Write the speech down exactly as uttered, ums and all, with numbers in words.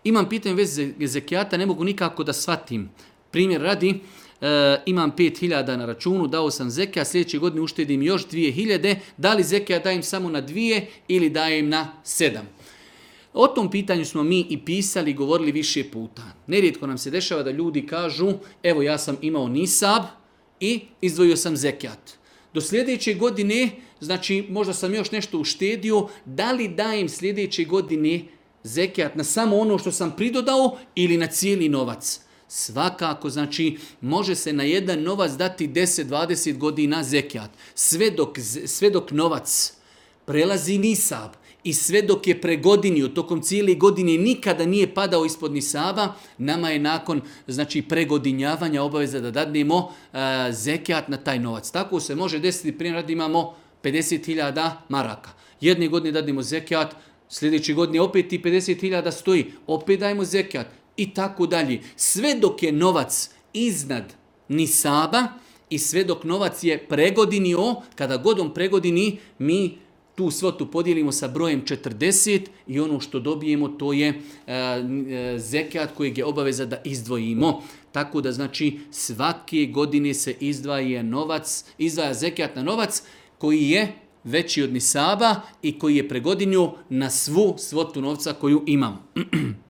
Imam pitanje u vezi zekijata, ne mogu nikako da shvatim. Primjer radi, e, imam pet hiljada na računu, dao sam zekijat, sljedeće godine uštedim još dvije hiljade, da li zekijat dajem samo na dvije ili dajem na sedam? O tom pitanju smo mi i pisali i govorili više puta. Nerijetko nam se dešava da ljudi kažu, evo ja sam imao nisab i izdvojio sam zekijat. Do sljedeće godine, znači možda sam još nešto uštedio, da li dajem sljedeće godine zekijat na samo ono što sam pridodao ili na cijeli novac? Svakako, znači, može se na jedan novac dati deset do dvadeset godina zekijat. Sve dok, sve dok novac prelazi nisab i sve dok je pregodinio, tokom cijele godine nikada nije padao ispod nisaba, nama je nakon, znači, pregodinjavanja obaveza da dadnemo uh, zekijat na taj novac. Tako se može desiti, primjer radi imamo pedeset hiljada maraka. Jedne godine dadnemo zekijat, sljedeće godine opet i pedeset hiljada stoji, opet dajemo zekijat. I tako dalje. Sve dok je novac iznad nisaba i sve dok novac je pregodinio, kada god on pregodini, mi tu svotu podijelimo sa brojem četrdeset i ono što dobijemo to je e, e, zekijat kojeg je obaveza da izdvojimo. Tako da znači svake godine se izdvaja novac, izdvaja zekijat na novac koji je veći od nisaba i koji je pregodinio na svu svotu novca koju imamo.